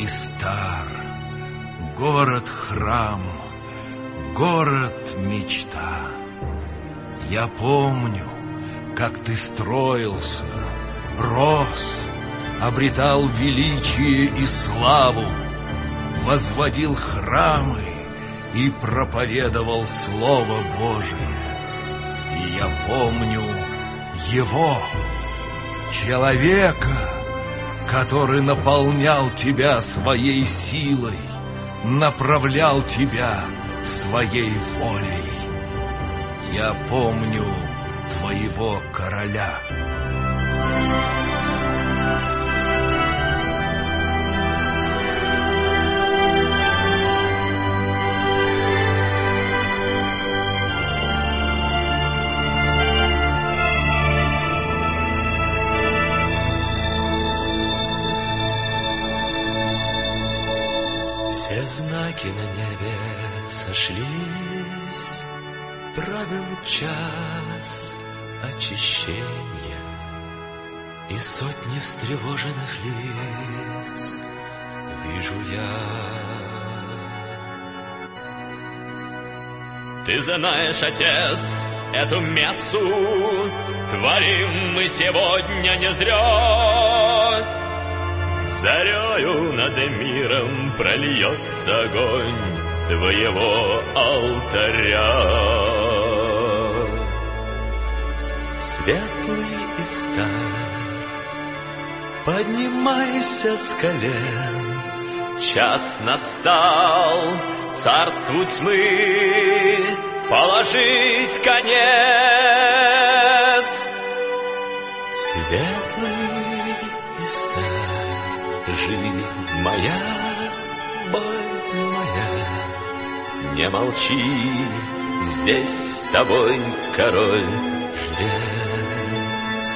и стар, город-храм, город-мечта. Я помню, как ты строился, рос, обретал величие и славу, возводил храмы и проповедовал Слово Божие. И я помню его, человека, который наполнял тебя своей силой, направлял тебя своей волей. Я помню твоего короля. Все знаки на небе сошлись, правил час очищения, и сотни встревоженных лиц вижу я. Ты знаешь, Отец, эту мессу творим мы сегодня не зря. Зарею над миром прольется огонь твоего алтаря. Светлый и стар, поднимайся с колен, час настал царству тьмы положить конец. Светлый и стар, жизнь моя, боль моя, не молчи, здесь с тобой король жрец.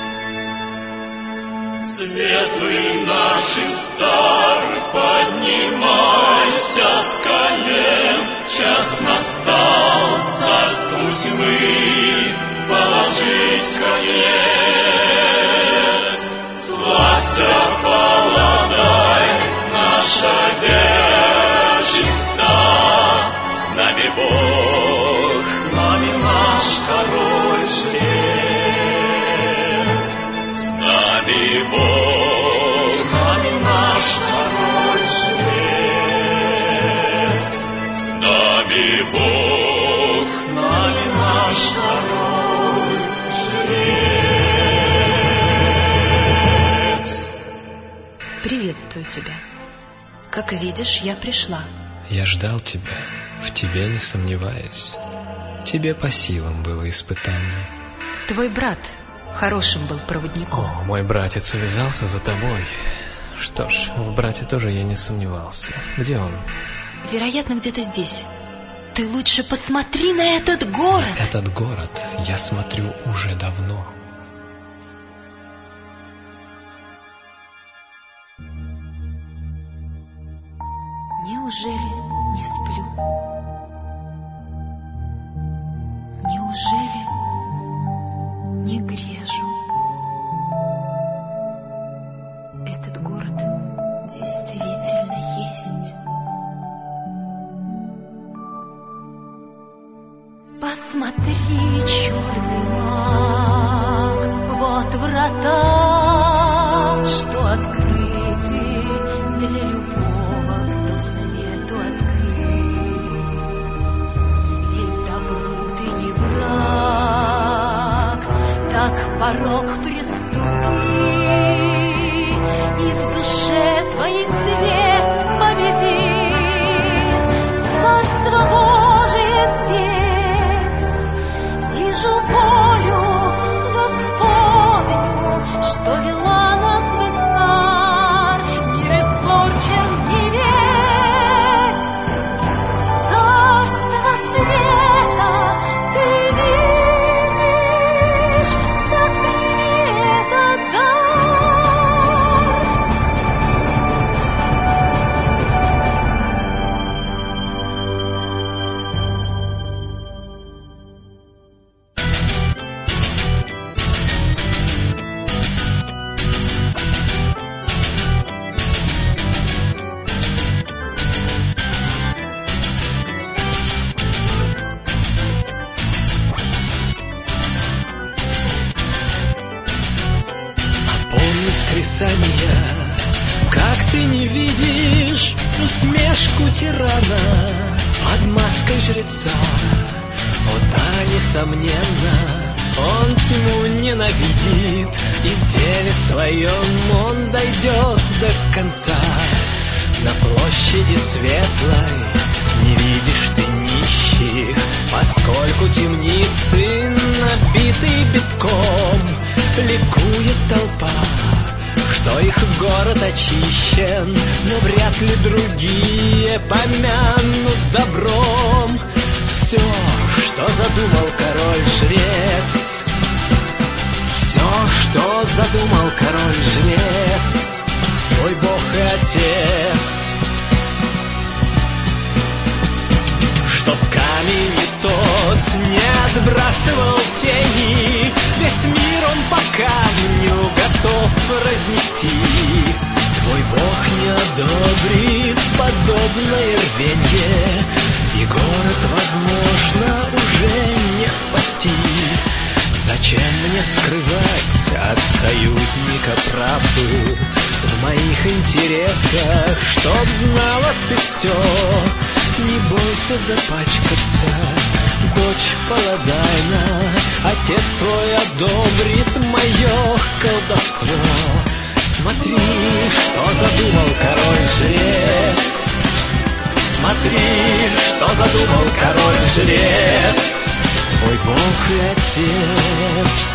Светлый наш и стар, поднимайся с колен, час настал царству тьмы положить конец. Славься, полагай, наша вера чиста, с нами Бог, с нами наш король жрец. С нами Бог, с нами наш король жрец. С нами Бог, с нами наш король жрец. Приветствую тебя. Как видишь, я пришла. Я ждал тебя, в тебе не сомневаюсь. Тебе по силам было испытание. Твой брат хорошим был проводником. О, мой братец увязался за тобой. Что ж, в брате тоже я не сомневался. Где он? Вероятно, где-то здесь. Ты лучше посмотри на этот город. Этот город я смотрю уже давно. Неужели не сплю? Неужели не грежу? Этот город действительно есть. Посмотри, черный маг, вот врата, что открыты для любого, кто свету открыт. Ведь добру ты не враг, так порог приступи, и в душе твоей свет победи. Царство Божие здесь, вижу волю Господню, что вела нас весна, мир испорчен не весь. Царство света ты видишь, так порицания. Как ты не видишь усмешку тирана под маской жреца? О да, несомненно, он тьму ненавидит, и в деле своем он дойдет до конца. На площади светлой не видишь ты нищих, поскольку темницы набиты битком. Ликует толпа, что их город очищен, но вряд ли другие помянут добром. Все, что задумал король-жрец, все, что задумал король-жрец, твой бог и отец. Чтоб камень тот не отбрасывал тени, весь мир он по камню готов разнести. Твой бог не одобрит подобное рвенье, и город, возможно, уже не спасти. Зачем мне скрывать от союзника правду? В моих интересах, чтоб знала ты все. Не бойся запачкаться, дочь Паладайна, отец твой одобрит мое колдовство. Смотри, что задумал король-жрец, смотри, что задумал король-жрец, твой бог и отец.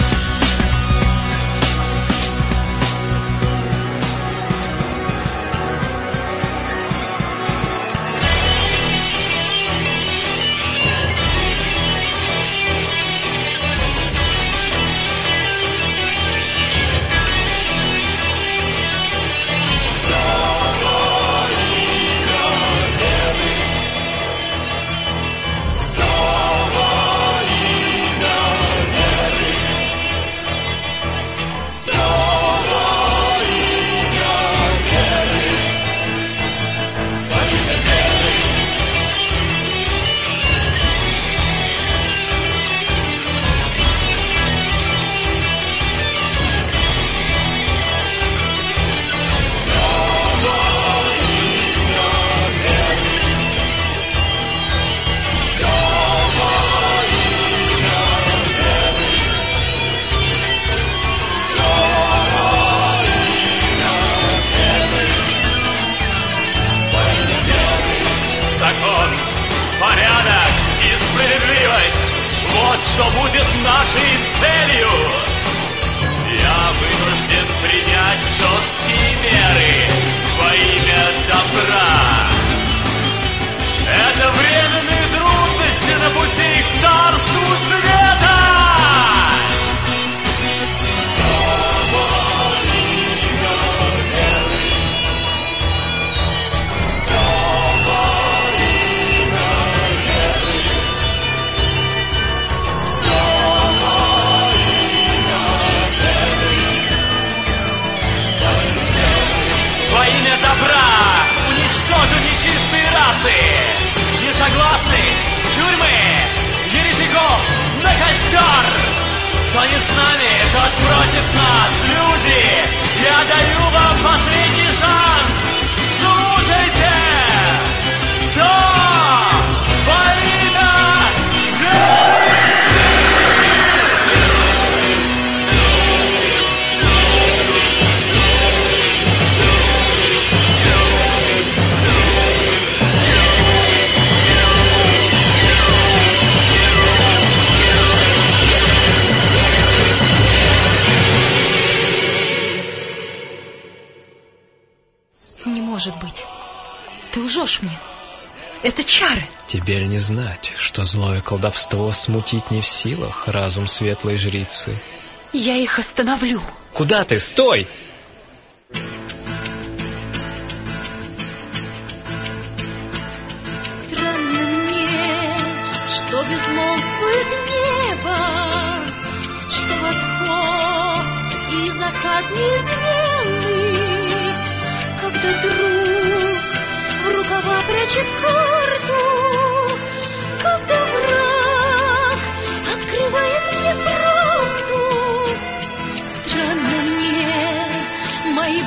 может быть. Ты лжешь мне. Это чары. Тебе ли не знать, что злое колдовство смутить не в силах разум светлой жрицы? Я их остановлю. Куда ты? Стой! Странно мне, что безмолвствует небо, что восход и закат неизменный, когда друг в рукава прячет карту, когда враг открывает мне правду. Странно мне, мои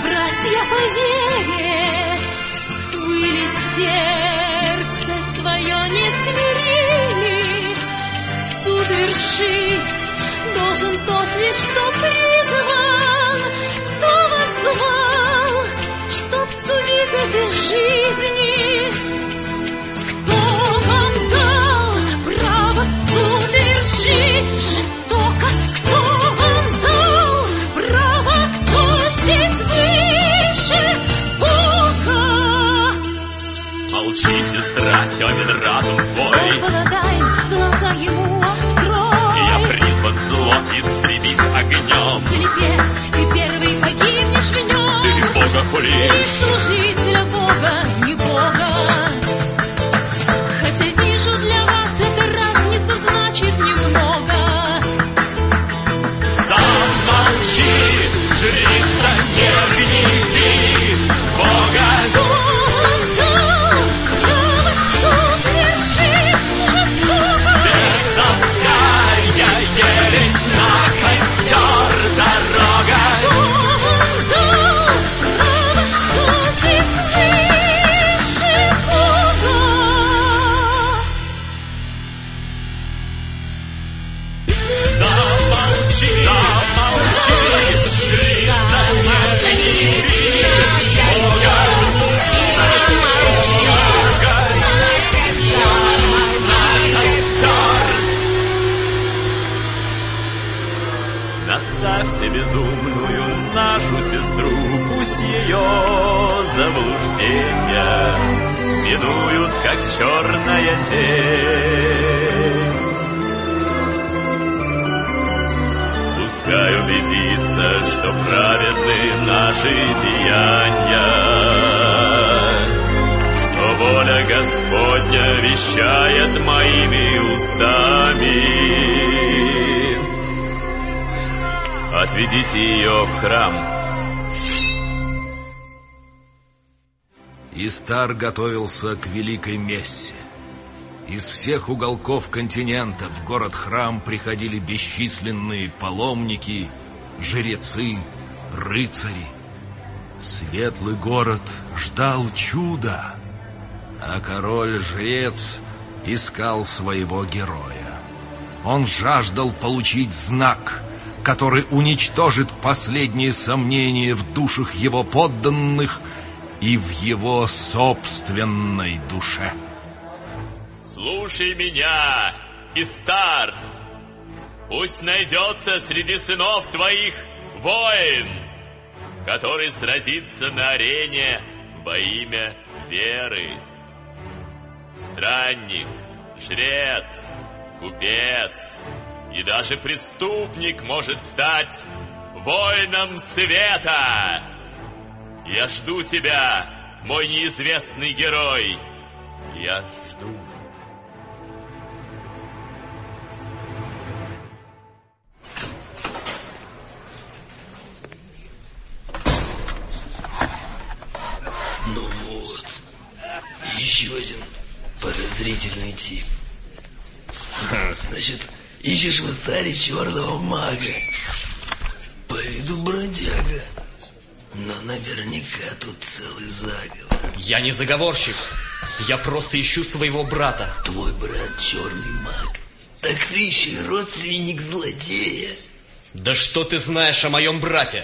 бедную нашу сестру, пусть ее заблуждения минуют, как черная тень. Пускай убедится, что праведны наши деяния, что воля Господня вещает моими устами. Отведите ее в храм. Истар готовился к великой мессе. Из всех уголков континента в город-храм приходили бесчисленные паломники, жрецы, рыцари. Светлый город ждал чуда, а король-жрец искал своего героя. Он жаждал получить знак, который уничтожит последние сомнения в душах его подданных и в его собственной душе. Слушай меня, Истар! Пусть найдется среди сынов твоих воин, который сразится на арене во имя веры. Странник, жрец, купец и даже преступник может стать воином света. Я жду тебя, мой неизвестный герой. Я жду. Ну вот, еще один подозрительный тип. Значит, ищешь в Истаре черного мага. По виду бродяга. Но наверняка тут целый заговор. Я не заговорщик. Я просто ищу своего брата. Твой брат черный маг. Так ты еще и родственник злодея. Да что ты знаешь о моем брате?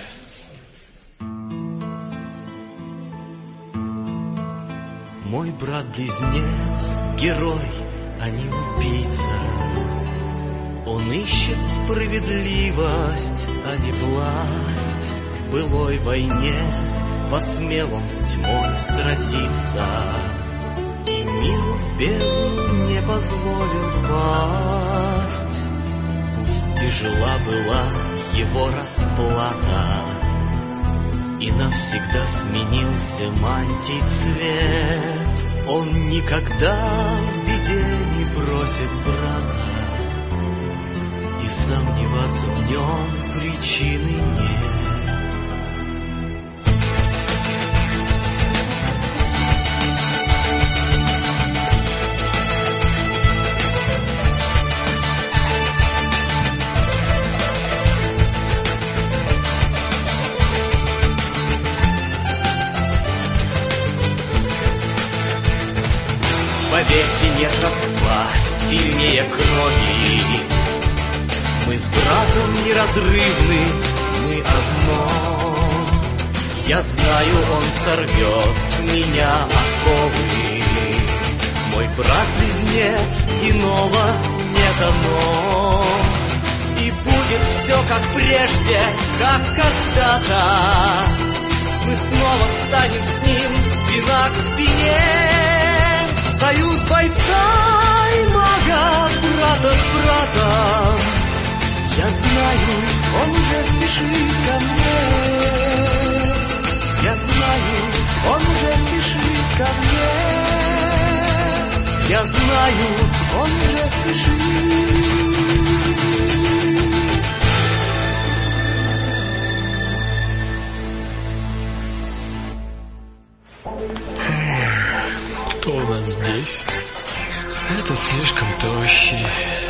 Мой брат-близнец, герой, а не убийца. Он ищет справедливость, а не власть. В былой войне посмел он с тьмой сразиться, и мир в бездну не позволил пасть. Пусть тяжела была его расплата, и навсегда сменился мантий цвет. Он никогда в беде не бросит брата, и сомневаться в нем причины нет. Поверьте, нет родства сильнее крови. Мы с братом неразрывны, мы одно. Я знаю, он сорвет с меня оковы. Мой брат-близнец, иного не дано. И будет все как прежде, как когда-то. Мы снова станем с ним спина к спине. Союз бойца и мага, брата с братом. Я знаю, он уже спешит ко мне. Я знаю, он уже спешит ко мне. Я знаю, он уже спешит. Кто у нас здесь? Этот слишком тощий.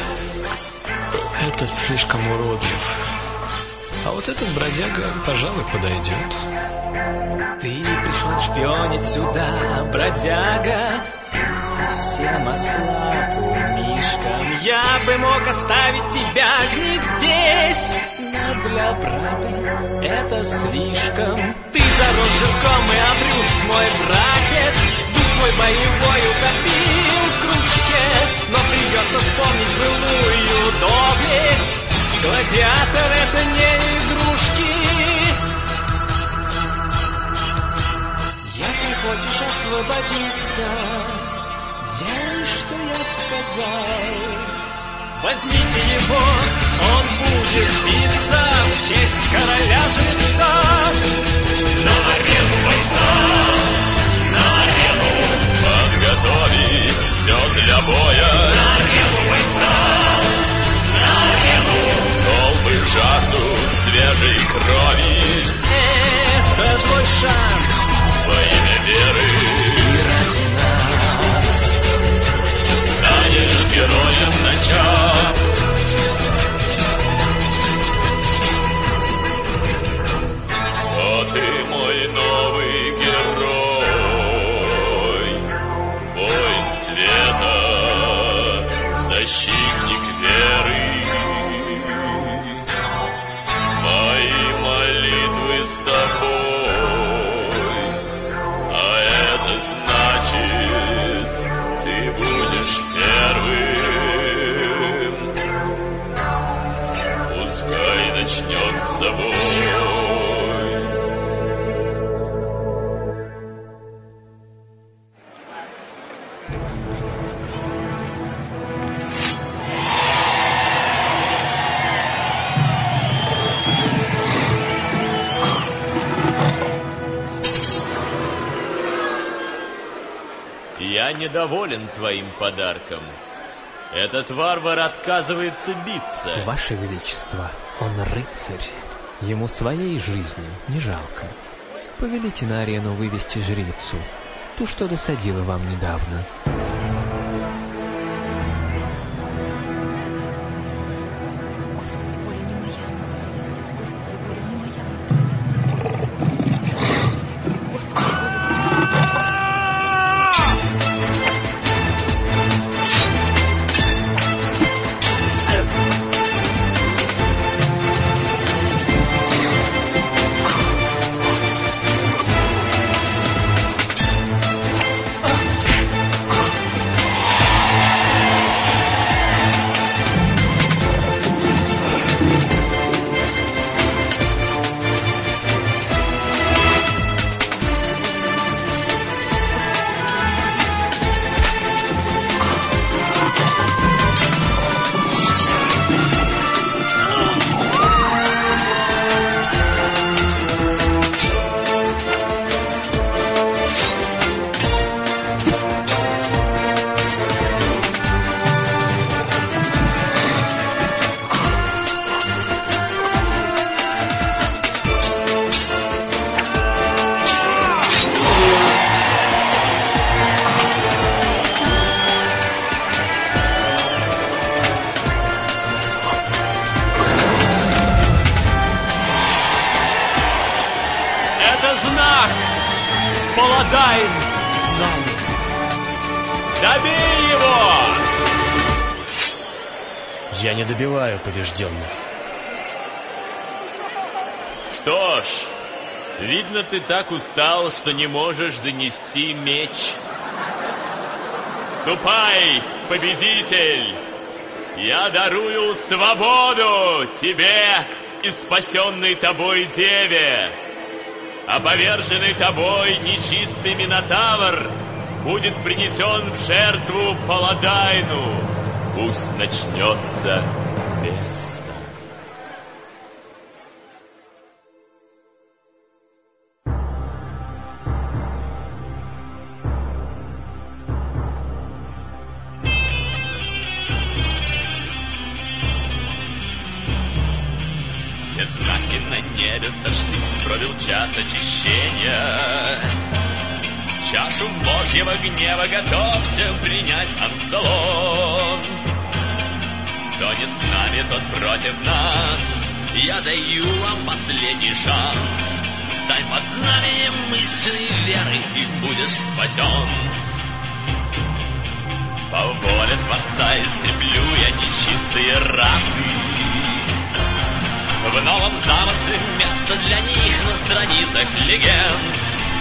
Этот слишком уродлив. А вот этот бродяга, пожалуй, подойдет. Ты пришел шпионить сюда, бродяга. Совсем ослаб умишкам. Я бы мог оставить тебя гнить здесь, но для брата это слишком. Ты зарос жирком и обрюзг, мой братец. Дух свой боевой утопил в кружке, но придется вспомнить былую доблесть. Гладиатор — это не игрушки. все, делай, что я сказал. Возьмите его, он будет биться в честь короля-жреца. На арену бойца, на арену подготовить все для боя. На арену бойца, на арену толпы жаждут свежей крови. Это твой шанс во имя веры и ради нас. Станешь героем на час. О, ты мой новый герой, воин света, защитник веры. Мои молитвы с тобой, а это значит, ты будешь первым. Пускай начнется бой. Я недоволен твоим подарком. Этот варвар отказывается биться. Ваше Величество, он рыцарь. Ему своей жизни не жалко. Повелите на арену вывести жрицу, ту, что досадила вам недавно. Господи, воля не моя. Господи, воля не моя. Господи, воля. Паладайн знает. Добей его! Я не добиваю побежденных. Что ж, видно, ты так устал, что не можешь занести меч. Ступай, победитель! Я дарую свободу тебе и спасенной тобой деве. А поверженный тобой нечистый Минотавр будет принесен в жертву Паладайну. Пусть начнется бес. Все знаки на небе сошлись, пробил час очищения. Чашу Божьего гнева готовься принять Абсалом. Кто не с нами, тот против нас. Я даю вам последний шанс. Стань под знаменем истинной веры и будешь спасен. По воле Творца истреблю я нечистые расы. В новом замысле место для них на страницах легенд.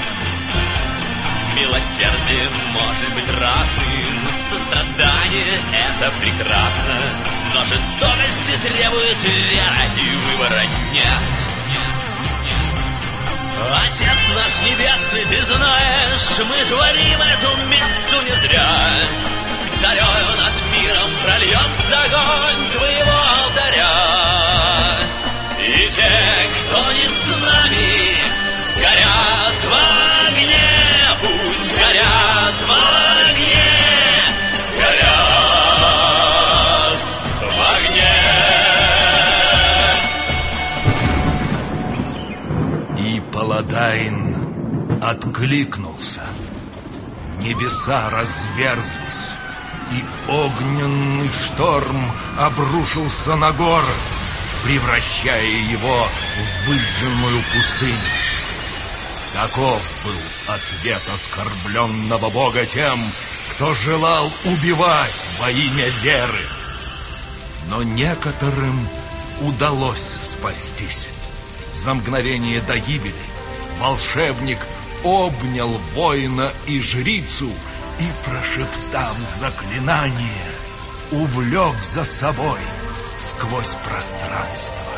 Милосердие может быть разным, сострадание — это прекрасно, но жестокости требует вера, и выбора нет. Отец наш небесный, ты знаешь, мы творим эту мессу не зря. Зарею над миром прольется огонь твоего алтаря. И те, кто не с нами, сгорят в огне, пусть горят в огне, горят в огне. И Паладайн откликнулся. Небеса разверзлись, и огненный шторм обрушился на город, превращая его в выжженную пустыню. Таков был ответ оскорбленного бога тем, кто желал убивать во имя веры. Но некоторым удалось спастись. За мгновение до гибели волшебник обнял воина и жрицу и, прошептав заклинание, увлек за собой сквозь пространство.